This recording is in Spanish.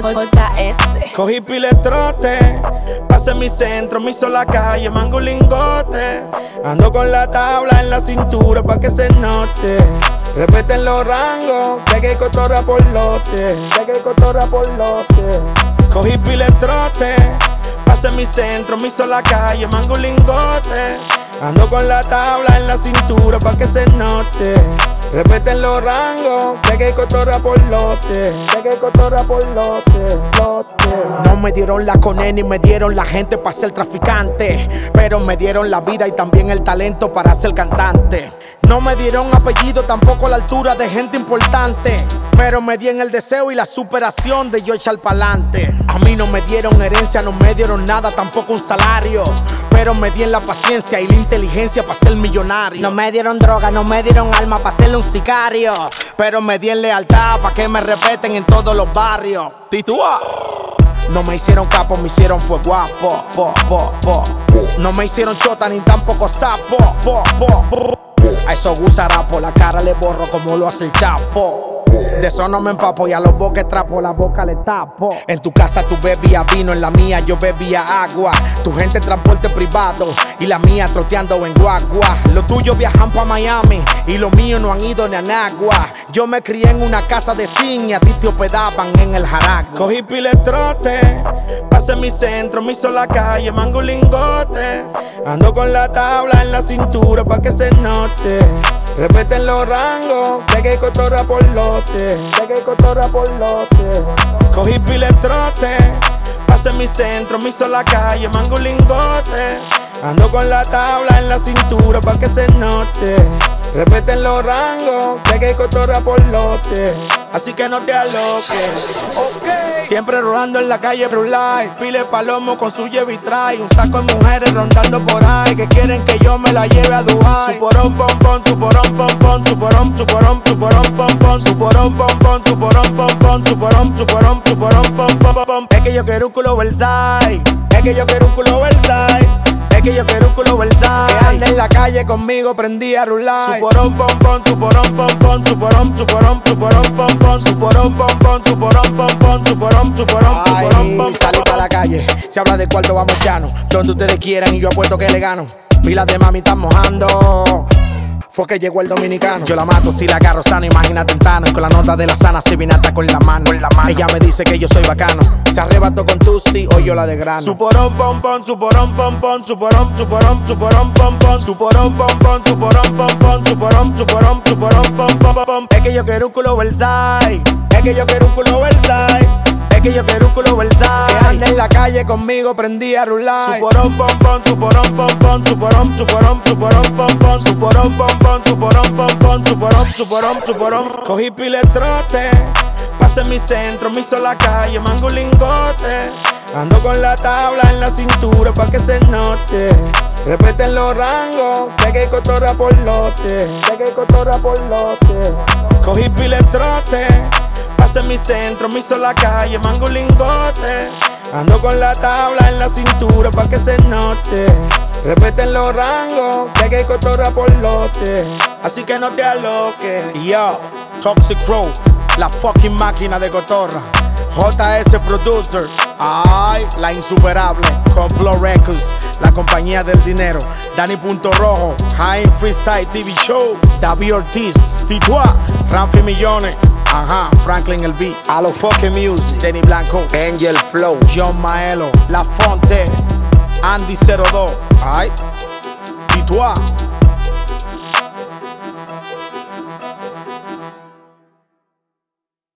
JS. Cogí piletrote, pasé mi centro, me hizo la calle, mango un lingote. Ando con la tabla en la cintura pa' que se note. Respeten los rangos, pegué cotorra por lote. Cogí piletrote, pasé mi centro, me hizo la calle, mango un lingote. Ando con la tabla en la cintura pa' que se note. Respeten los rangos, pegué cotorra por lote. No me dieron la cone ni me dieron la gente para ser traficante, pero me dieron la vida y también el talento para ser cantante. No me dieron apellido, tampoco la altura de gente importante, pero me dieron el deseo y la superación de yo echar pa'lante. A mí no me dieron herencia, no me dieron nada, tampoco un salario, pero me dieron la paciencia y la inteligencia para ser millonario. No me dieron droga, no me dieron alma para ser un sicario, pero me dieron lealtad para que me respeten en todos los barrios. Titúa. No me hicieron capo, me hicieron fue guapo, No me hicieron chota ni tampoco sapo, A esos gusarapos la cara le borro como lo hace el Chapo. De eso no me empapo y a los boques trapo la boca le tapo. En tu casa tú bebías vino, en la mía yo bebía agua. Tu gente en transporte privado y la mía troteando en guagua. Los tuyos viajan pa' Miami y los míos no han ido ni a Nagua. Yo me crié en una casa de zinc y a ti te hospedaban en el Jaragua. Cogí piletrote, pasé mi centro, me hizo la calle, mango un lingote. Ando con la tabla en la cintura pa' que se note. Respeten los rangos, pegué cotorra por lote. Cogí piletrote, pasé mi centro, me hizo la calle, mango un lingote. Ando con la tabla en la cintura pa' que se note. Respeten los rangos, pegué cotorra por lote. Así que no te aloques. Siempre rodando en la calle Brulay. Pile palomo con su Chevy Trail. Un saco de mujeres rondando por ahí que quieren que yo me la lleve a Dubai. Su porón pom pom, su porón pom pom, su porón pom pom, su porón pom pom, su porón pom pom, su porón pom pom. Es que yo quiero un culo Versailles. Es que yo quiero un culo Versailles. Es que yo quiero un culo Versailles. Que ande en la calle conmigo, prendí a rular. Su porón pom pom, su porón pom pom, su porón pom pom, su porón pom pom, su porón pom pom, su porón pom. Salí pa' la calle, se habla de cuarto vamos llano. Donde ustedes quieran y yo apuesto que le gano. Pilas de mami están mojando. Fue que llegó el dominicano. Yo la mato si la agarro sana, imagínate en Thanos. Con la nota de la sana se viene hasta con la mano. Ella me dice que yo soy bacano. Se arrebató con Tusi o yo la de grano. Su porón pom pom, su porón pom pom, su porón pom pom, su porón pom pom, su porón pom pom, su porón pom. Es que yo quiero un culo Versailles. Es que yo quiero un culo Versailles. Es que yo quiero un culo Versailles. Que ande en la calle conmigo, prendí a rular. Su porón pom pom, su porón pom pom, su porón pom pom, su porón pom pom, su porón pom pom. Cogí piletrote, pasé mi centro, me hizo la calle, mango un lingote. Ando con la tabla en la cintura pa' que se note. Respeten los rangos, pegué cotorra por lote. Cogí piletrote, pasé mi centro, me hizo la calle, mango un lingote. Ando con la tabla en la cintura pa' que se note. Respeten los rangos, pegué cotorra por lote. Así que no te aloques. Yo, Toxic Crow, la fucking máquina de cotorra. JS Producer, ay, la insuperable. Complot Records, la compañía del dinero. Dani Punto Rojo, High Freestyle TV Show. David Ortiz, Titúa, Ramfi Millones. Ajá, Franklin el Beat. A los fucking music. Denny Blanco, Angel Flow, John Maelo, La Fonte, Andy 02. Ay, Titúa.